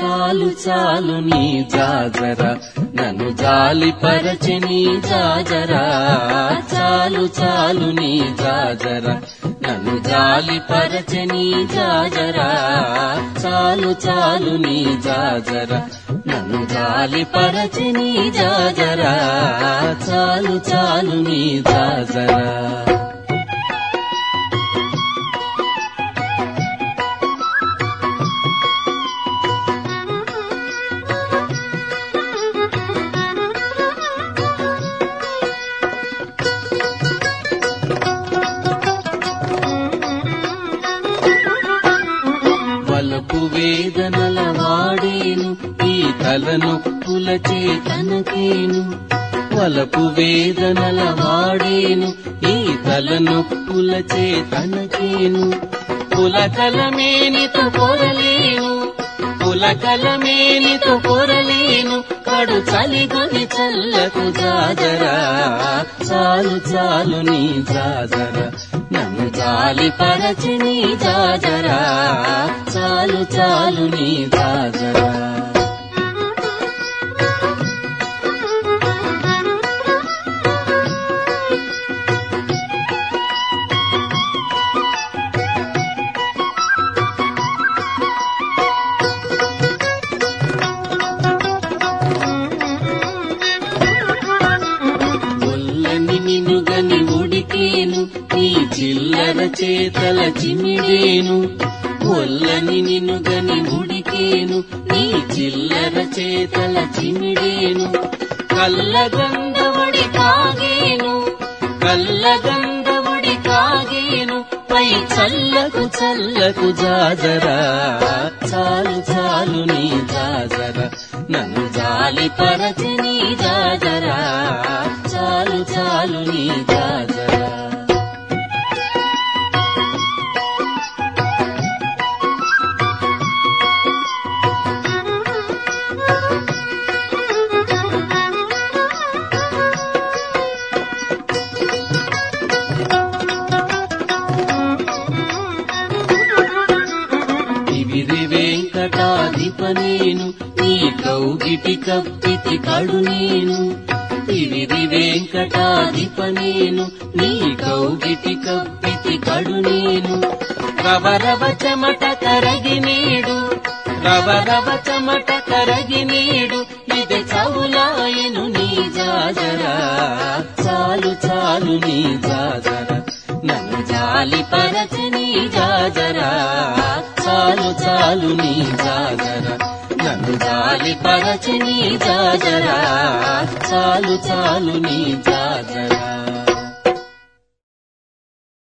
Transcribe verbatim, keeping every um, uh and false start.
చాలు చాలు నీ జాజరా నన్ను జాలి పరచి నీ జాజరా చాలు చాలు నీ జాజరా నన్ను జాలి పరచి నీ జాజరా చాలు చాలు నీ జాజరా నన్ను జాలి పరచి నీ జాజరా చాలు చాలు నీ జాజరా వలపు వేదనల వాడేను ఈ తలనొప్పుల చేతనకేను వలపు వేదనల వాడేను ఈ తలనొప్పుల చేతనకేను పులకలమేనితో పొరలేను పులకలమేనితో పొరలేను కడు చలిగొని చల్లకు జాజరా చాలు చాలు నీ జాజరా నన్ను జాలి పరచి నీ జాజరా చాలు చాలు నీ జాజరా ఒల్లని నినుగని ఉడికేను నీ చిల్లర చేతల చిమిడేను ఒల్లని నినుగని ఉడికేను నీ చిల్లర చేతల చిమిడేను కల్లగంధవుడి కాగేను కల్లగంధవుడి కాగేను పై చల్లకు చల్లకు జాజరా చాలు చాలు నీ జాజరా నన్ను జాలి పరచి నీ జాజరా చాలు చాలు నీ జాజరా తివిరి వెంకటాధిపనేను నీ కౌగిటి కప్పితి కడు నేను తివిరి వెంకటాధిపనేను నీ కౌగిటి కప్పితి కడు నేను రవరవ చెమట కరగి నేడు రవరవ చెమట కరగి నేడు ఇది చవులాయను నీ జాజరా చాలు చాలు నీ జాజరా నన్ను జాలి పరచి నీ జాజరా చాలు చాలు నీ జాజరా నన్ను జాలి పరచి నీ జాజరా చాలు చాలు నీ జాజరా